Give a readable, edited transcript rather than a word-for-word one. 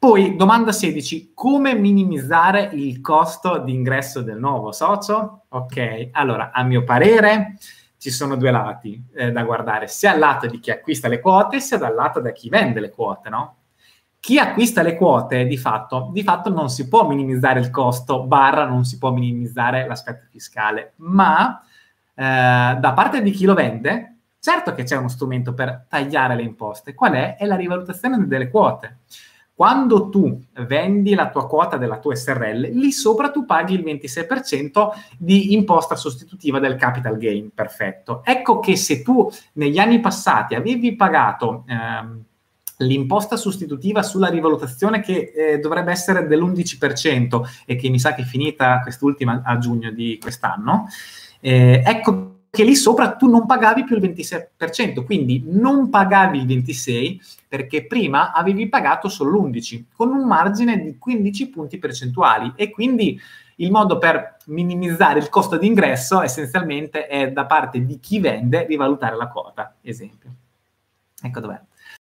Poi, domanda 16, come minimizzare il costo di ingresso del nuovo socio? Ok, allora, a mio parere ci sono due lati da guardare, sia al lato di chi acquista le quote, sia dal lato di chi vende le quote, no? Chi acquista le quote, di fatto non si può minimizzare il costo, barra non si può minimizzare l'aspetto fiscale, ma da parte di chi lo vende, certo che c'è uno strumento per tagliare le imposte. Qual è? È la rivalutazione delle quote. Quando tu vendi la tua quota della tua SRL, lì sopra tu paghi il 26% di imposta sostitutiva del capital gain. Perfetto. Ecco che se tu negli anni passati avevi pagato l'imposta sostitutiva sulla rivalutazione che dovrebbe essere dell'11% e che mi sa che è finita quest'ultima a giugno di quest'anno, ecco che lì sopra tu non pagavi più il 26%, quindi non pagavi il 26% perché prima avevi pagato solo l'11%, con un margine di 15 punti percentuali, e quindi il modo per minimizzare il costo di ingresso essenzialmente è da parte di chi vende rivalutare la quota, esempio. Ecco dov'è.